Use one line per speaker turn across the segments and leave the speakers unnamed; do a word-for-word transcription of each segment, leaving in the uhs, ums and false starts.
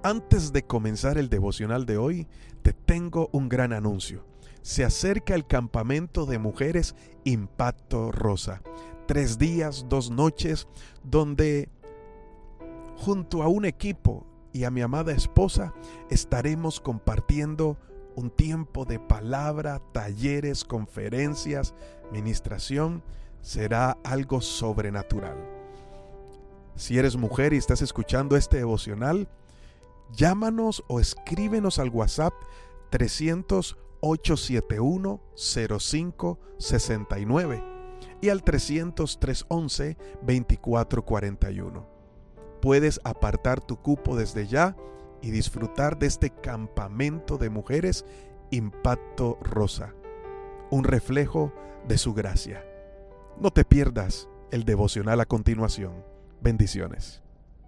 Antes de comenzar el devocional de hoy, te tengo un gran anuncio. Se acerca el campamento de mujeres Impacto Rosa. Tres días, dos noches, donde junto a un equipo y a mi amada esposa estaremos compartiendo un tiempo de palabra, talleres, conferencias, ministración. Será algo sobrenatural. Si eres mujer y estás escuchando este devocional, llámanos o escríbenos al WhatsApp trescientos, ochocientos setenta y uno, cero cinco sesenta y nueve y al trescientos, trescientos once, veinticuatro cuarenta y uno. Puedes apartar tu cupo desde ya y disfrutar de este campamento de mujeres Impacto Rosa, un reflejo de su gracia. No te pierdas el devocional a continuación. Bendiciones.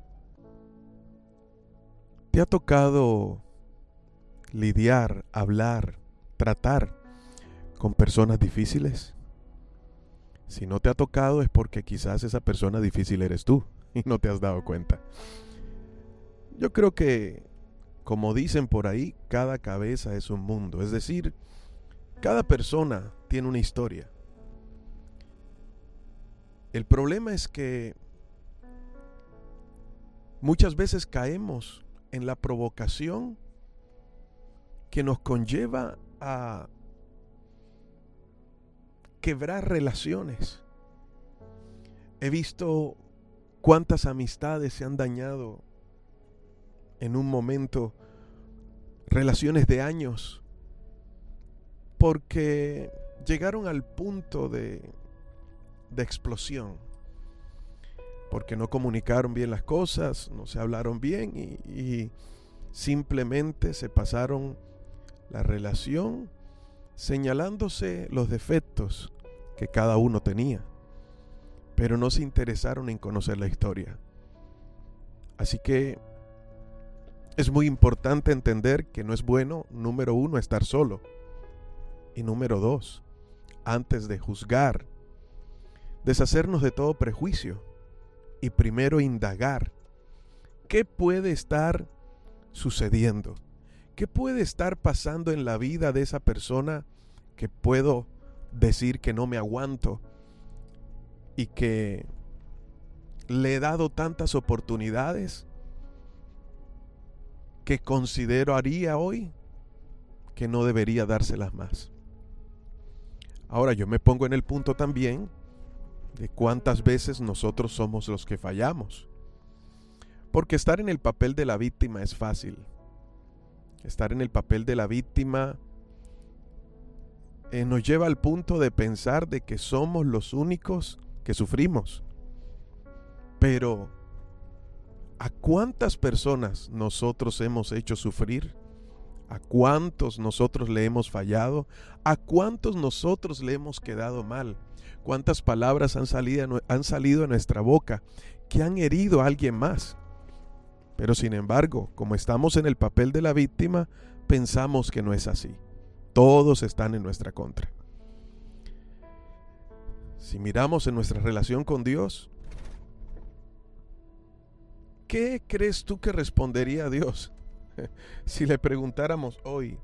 ¿Te ha tocado lidiar, hablar, tratar con personas difíciles? Si no te ha tocado es porque quizás esa persona difícil eres tú y no te has dado cuenta. Yo creo que, como dicen por ahí, cada cabeza es un mundo. Es decir, cada persona tiene una historia. El problema es que muchas veces caemos en la provocación que nos conlleva a quebrar relaciones. He visto cuántas amistades se han dañado en un momento, relaciones de años, porque llegaron al punto de, de explosión, porque no comunicaron bien las cosas, no se hablaron bien y, y simplemente se pasaron la relación señalándose los defectos que cada uno tenía, pero no se interesaron en conocer la historia. Así que es muy importante entender que no es bueno, número uno, estar solo, y número dos, antes de juzgar, deshacernos de todo prejuicio y primero indagar qué puede estar sucediendo, qué puede estar pasando en la vida de esa persona que puedo decir que no me aguanto y que le he dado tantas oportunidades que considero haría hoy que no debería dárselas más. Ahora yo me pongo en el punto también de cuántas veces nosotros somos los que fallamos, porque estar en el papel de la víctima es fácil. Estar en el papel de la víctima eh, nos lleva al punto de pensar de que somos los únicos que sufrimos. Pero ¿a cuántas personas nosotros hemos hecho sufrir? ¿A cuántos nosotros le hemos fallado? ¿A cuántos nosotros le hemos quedado mal? ¿Cuántas palabras han salido, han salido de nuestra boca que han herido a alguien más? Pero sin embargo, como estamos en el papel de la víctima, pensamos que no es así. Todos están en nuestra contra. Si miramos en nuestra relación con Dios, ¿qué crees tú que respondería Dios si le preguntáramos hoy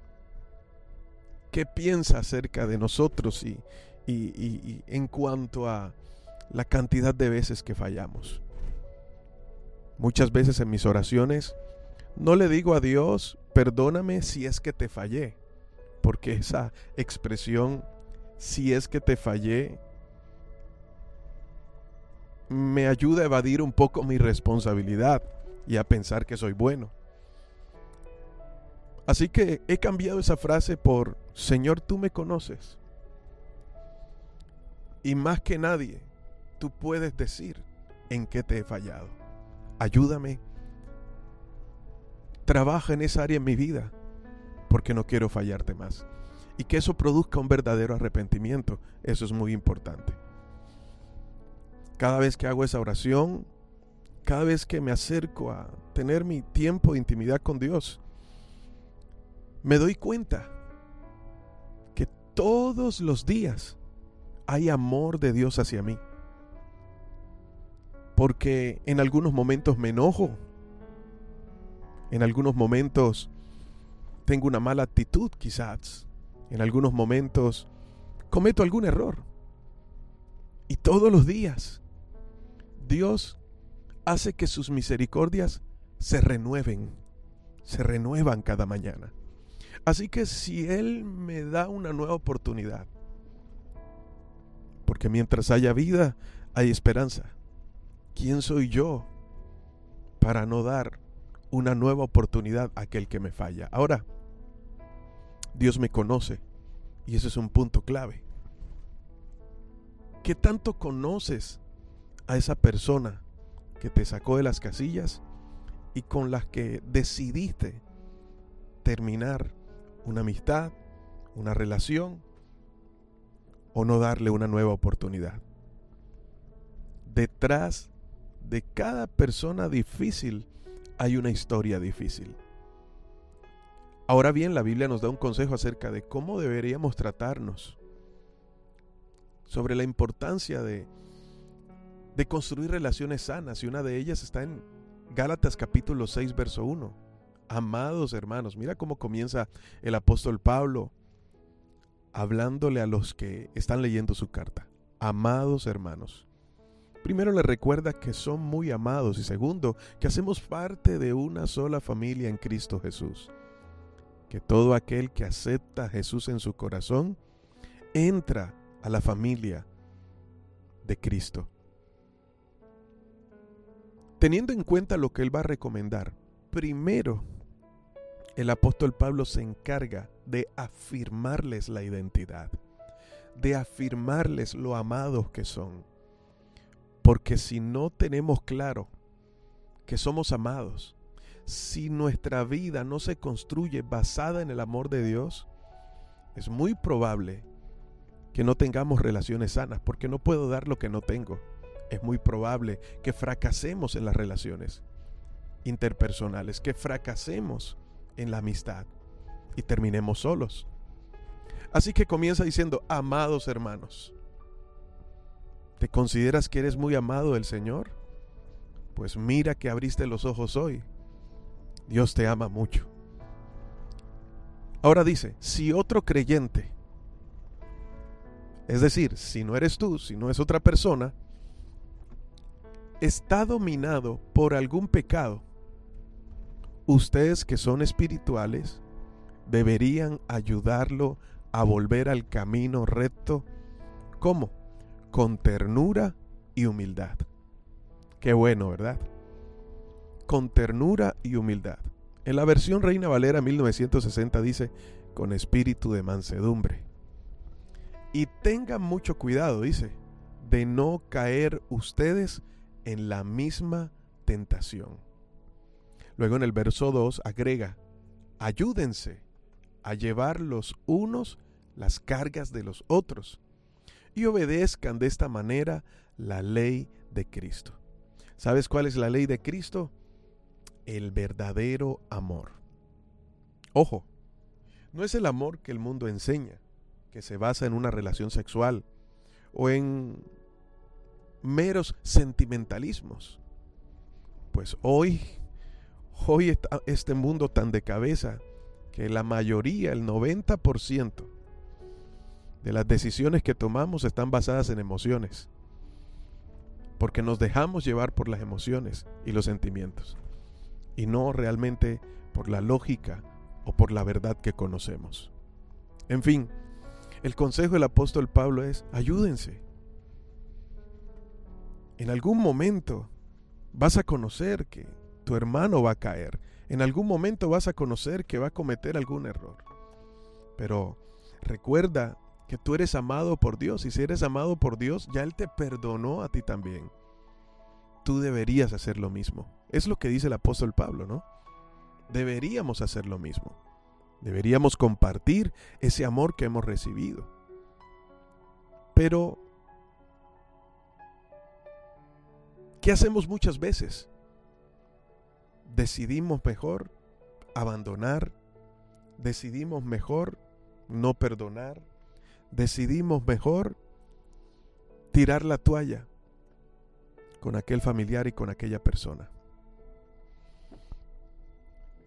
qué piensa acerca de nosotros y, y, y, y en cuanto a la cantidad de veces que fallamos? Muchas veces en mis oraciones no le digo a Dios, perdóname si es que te fallé, porque esa expresión, si es que te fallé, me ayuda a evadir un poco mi responsabilidad y a pensar que soy bueno. Así que he cambiado esa frase por Señor, tú me conoces. Y más que nadie, tú puedes decir en qué te he fallado. Ayúdame. Trabaja en esa área en mi vida, porque no quiero fallarte más. Y que eso produzca un verdadero arrepentimiento. Eso es muy importante. Cada vez que hago esa oración, cada vez que me acerco a tener mi tiempo de intimidad con Dios, me doy cuenta que todos los días hay amor de Dios hacia mí. Porque en algunos momentos me enojo, En algunos momentos tengo una mala actitud, quizás. En algunos momentos cometo algún error. Y todos los días Dios hace que sus misericordias se renueven, se renuevan cada mañana. Así que si Él me da una nueva oportunidad, porque mientras haya vida, hay esperanza, ¿quién soy yo para no dar una nueva oportunidad a aquel que me falla? Ahora, Dios me conoce y ese es un punto clave. ¿Qué tanto conoces a esa persona que te sacó de las casillas y con las que decidiste terminar una amistad, una relación o no darle una nueva oportunidad? Detrás de cada persona difícil hay una historia difícil. Ahora bien, la Biblia nos da un consejo acerca de cómo deberíamos tratarnos, sobre la importancia de, de construir relaciones sanas, y una de ellas está en Gálatas capítulo seis, verso uno. Amados hermanos, mira cómo comienza el apóstol Pablo hablándole a los que están leyendo su carta. Amados hermanos. Primero les recuerda que son muy amados y segundo, que hacemos parte de una sola familia en Cristo Jesús. Que todo aquel que acepta a Jesús en su corazón entra a la familia de Cristo. Teniendo en cuenta lo que Él va a recomendar, primero el apóstol Pablo se encarga de afirmarles la identidad, de afirmarles lo amados que son. Porque si no tenemos claro que somos amados, si nuestra vida no se construye basada en el amor de Dios, es muy probable que no tengamos relaciones sanas, porque no puedo dar lo que no tengo. Es muy probable que fracasemos en las relaciones interpersonales, que fracasemos en la amistad y terminemos solos. Así que comienza diciendo: amados hermanos. ¿Te consideras que eres muy amado del Señor? Pues mira que abriste los ojos hoy. Dios te ama mucho. Ahora dice: si otro creyente, es decir, si no eres tú, si no es otra persona, está dominado por algún pecado, ustedes que son espirituales deberían ayudarlo a volver al camino recto. ¿Cómo? Con ternura y humildad. Qué bueno, ¿verdad? Con ternura y humildad. En la versión Reina Valera mil novecientos sesenta dice: con espíritu de mansedumbre. Y tengan mucho cuidado, dice, de no caer ustedes en la misma tentación. Luego en el verso dos agrega: ayúdense a llevar los unos las cargas de los otros y obedezcan de esta manera la ley de Cristo. ¿Sabes cuál es la ley de Cristo? El verdadero amor. Ojo, no es el amor que el mundo enseña, que se basa en una relación sexual o en meros sentimentalismos. Pues hoy, hoy está este mundo tan de cabeza que la mayoría, el noventa por ciento de las decisiones que tomamos están basadas en emociones, porque nos dejamos llevar por las emociones y los sentimientos, y no realmente por la lógica o por la verdad que conocemos. En fin, el consejo del apóstol Pablo es: ayúdense. En algún momento vas a conocer que tu hermano va a caer. En algún momento vas a conocer que va a cometer algún error. Pero recuerda que tú eres amado por Dios, y si eres amado por Dios, ya Él te perdonó a ti también. Tú deberías hacer lo mismo. Es lo que dice el apóstol Pablo, ¿no? Deberíamos hacer lo mismo. Deberíamos compartir ese amor que hemos recibido. Pero ¿qué hacemos muchas veces? Decidimos mejor abandonar, decidimos mejor no perdonar, decidimos mejor tirar la toalla con aquel familiar y con aquella persona.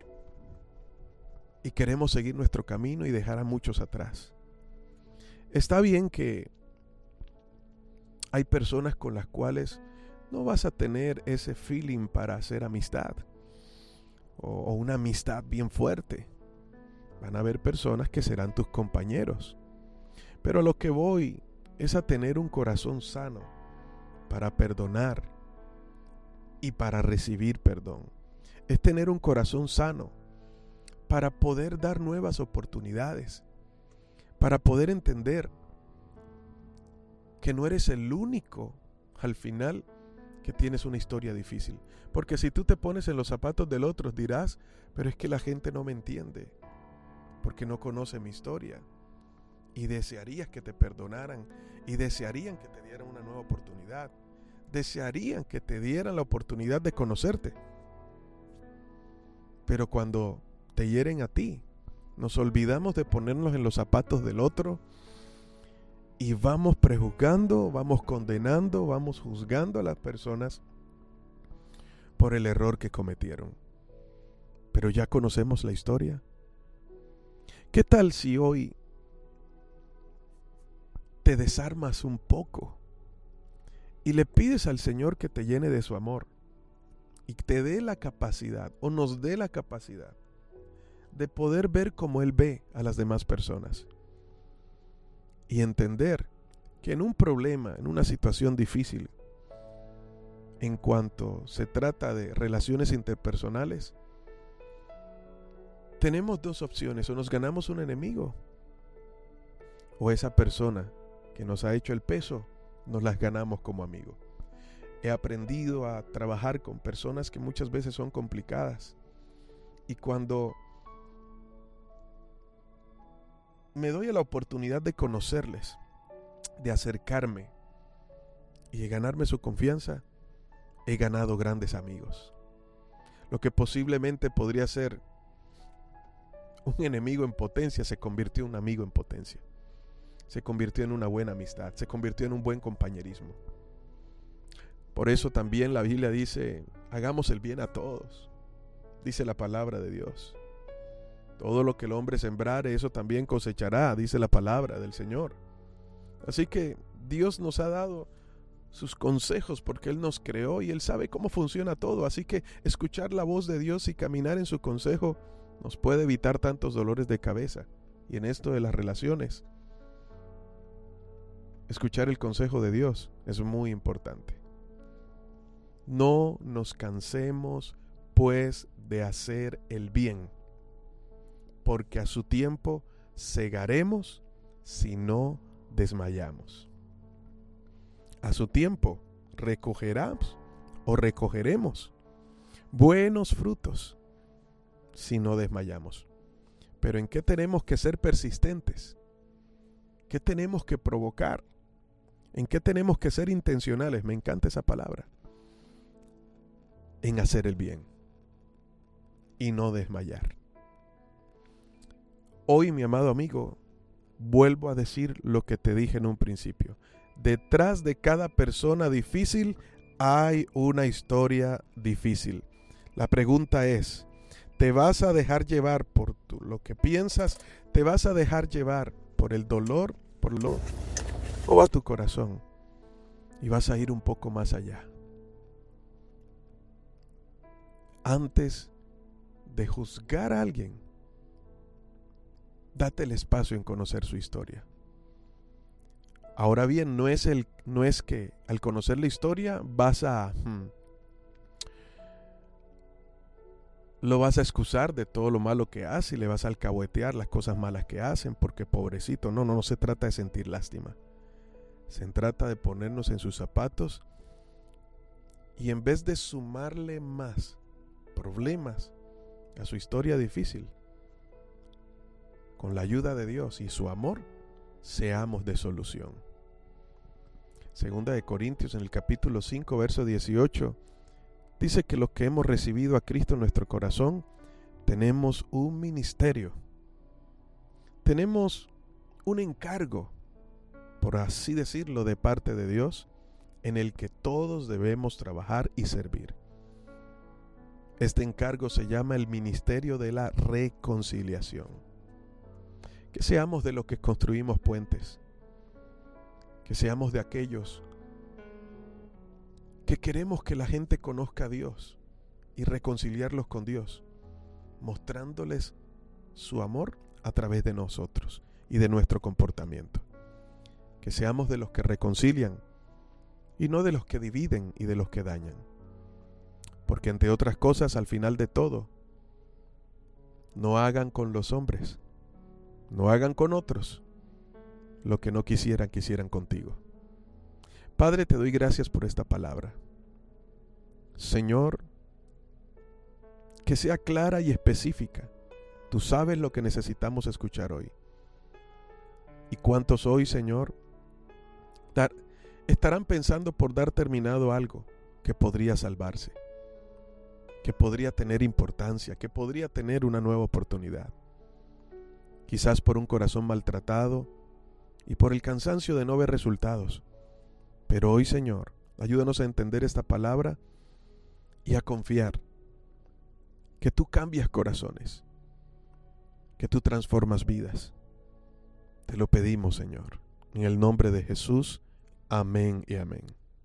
y queremos seguir nuestro camino y dejar a muchos atrás. Está bien que hay personas con las cuales no vas a tener ese feeling para hacer amistad o, o una amistad bien fuerte. Van a haber personas que serán tus compañeros. Pero a lo que voy es a tener un corazón sano para perdonar y para recibir perdón. Es tener un corazón sano para poder dar nuevas oportunidades, para poder entender que no eres el único al final que tienes una historia difícil. Porque si tú te pones en los zapatos del otro dirás, pero es que la gente no me entiende porque no conoce mi historia. Y desearías que te perdonaran y desearían que te dieran una nueva oportunidad. Desearían que te dieran la oportunidad de conocerte. Pero cuando te hieren a ti, nos olvidamos de ponernos en los zapatos del otro y vamos prejuzgando, vamos condenando, vamos juzgando a las personas por el error que cometieron. Pero ya conocemos la historia. ¿Qué tal si hoy te desarmas un poco y le pides al Señor que te llene de su amor y te dé la capacidad o nos dé la capacidad de poder ver como Él ve a las demás personas y entender que en un problema, en una situación difícil, en cuanto se trata de relaciones interpersonales, tenemos dos opciones: o nos ganamos un enemigo o esa persona que nos ha hecho el peso, nos las ganamos como amigos. He aprendido a trabajar con personas que muchas veces son complicadas y cuando me doy a la oportunidad de conocerles, de acercarme y de ganarme su confianza, he ganado grandes amigos. Lo que posiblemente podría ser un enemigo en potencia se convirtió en un amigo en potencia. Se convirtió en una buena amistad, se convirtió en un buen compañerismo. Por eso también la Biblia dice, hagamos el bien a todos. Dice la palabra de Dios. Todo lo que el hombre sembrare, eso también cosechará, dice la palabra del Señor. Así que Dios nos ha dado sus consejos porque Él nos creó y Él sabe cómo funciona todo. Así que escuchar la voz de Dios y caminar en su consejo nos puede evitar tantos dolores de cabeza. Y en esto de las relaciones, escuchar el consejo de Dios es muy importante. No nos cansemos, pues, de hacer el bien, porque a su tiempo segaremos si no desmayamos. A su tiempo recogeremos o recogeremos buenos frutos si no desmayamos. Pero ¿en qué tenemos que ser persistentes? ¿Qué tenemos que provocar? ¿En qué tenemos que ser intencionales? Me encanta esa palabra. En hacer el bien y no desmayar. Hoy, mi amado amigo, vuelvo a decir lo que te dije en un principio. Detrás de cada persona difícil hay una historia difícil. La pregunta es, ¿te vas a dejar llevar por tu, lo que piensas? ¿Te vas a dejar llevar por el dolor? ¿Por lo o va tu corazón? Y vas a ir un poco más allá. Antes de juzgar a alguien, date el espacio en conocer su historia. Ahora bien, no es, el, no es que al conocer la historia vas a... Hmm, lo vas a excusar de todo lo malo que hace y le vas a alcahuetear las cosas malas que hacen porque pobrecito. No, no, no se trata de sentir lástima. Se trata de ponernos en sus zapatos y en vez de sumarle más problemas a su historia difícil, con la ayuda de Dios y su amor, seamos de solución. Segunda de Corintios, en el capítulo cinco, verso dieciocho, dice que los que hemos recibido a Cristo en nuestro corazón, tenemos un ministerio. Tenemos un encargo, por así decirlo, de parte de Dios, en el que todos debemos trabajar y servir. Este encargo se llama el ministerio de la reconciliación. Que seamos de los que construimos puentes, que seamos de aquellos que queremos que la gente conozca a Dios y reconciliarlos con Dios, mostrándoles su amor a través de nosotros y de nuestro comportamiento. Que seamos de los que reconcilian y no de los que dividen y de los que dañan. Porque entre otras cosas, al final de todo, no hagan con los hombres, no hagan con otros lo que no quisieran que hicieran contigo. Padre, te doy gracias por esta palabra. Señor, que sea clara y específica. Tú sabes lo que necesitamos escuchar hoy. ¿Y cuántos hoy, Señor, dar, estarán pensando por dar terminado algo que podría salvarse, que podría tener importancia, que podría tener una nueva oportunidad? Quizás por un corazón maltratado y por el cansancio de no ver resultados. Pero hoy, Señor, ayúdanos a entender esta palabra y a confiar que tú cambias corazones, que tú transformas vidas. Te lo pedimos, Señor, en el nombre de Jesús. Amén y amén.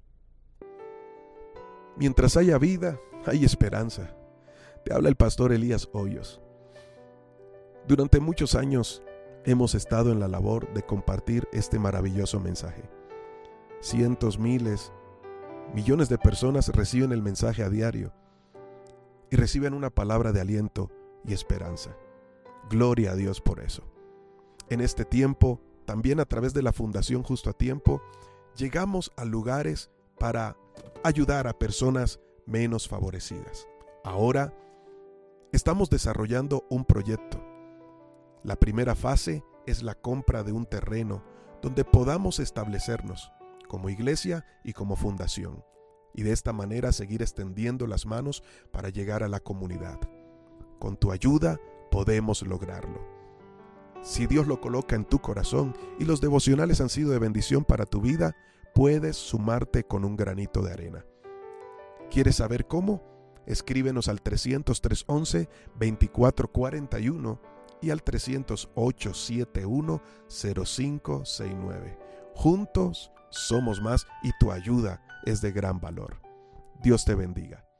Mientras haya vida, hay esperanza. Te habla el pastor Elías Hoyos. Durante muchos años hemos estado en la labor de compartir este maravilloso mensaje. Cientos, miles, millones de personas reciben el mensaje a diario y reciben una palabra de aliento y esperanza. Gloria a Dios por eso. En este tiempo, también a través de la Fundación Justo a Tiempo, llegamos a lugares para ayudar a personas menos favorecidas. Ahora estamos desarrollando un proyecto. La primera fase es la compra de un terreno donde podamos establecernos como iglesia y como fundación, y de esta manera seguir extendiendo las manos para llegar a la comunidad. Con tu ayuda podemos lograrlo. Si Dios lo coloca en tu corazón y los devocionales han sido de bendición para tu vida, puedes sumarte con un granito de arena. ¿Quieres saber cómo? Escríbenos al trescientos tres once veinticuatro cuarenta y uno y al trescientos ocho setenta y uno cero cinco sesenta y nueve. Juntos somos más y tu ayuda es de gran valor. Dios te bendiga.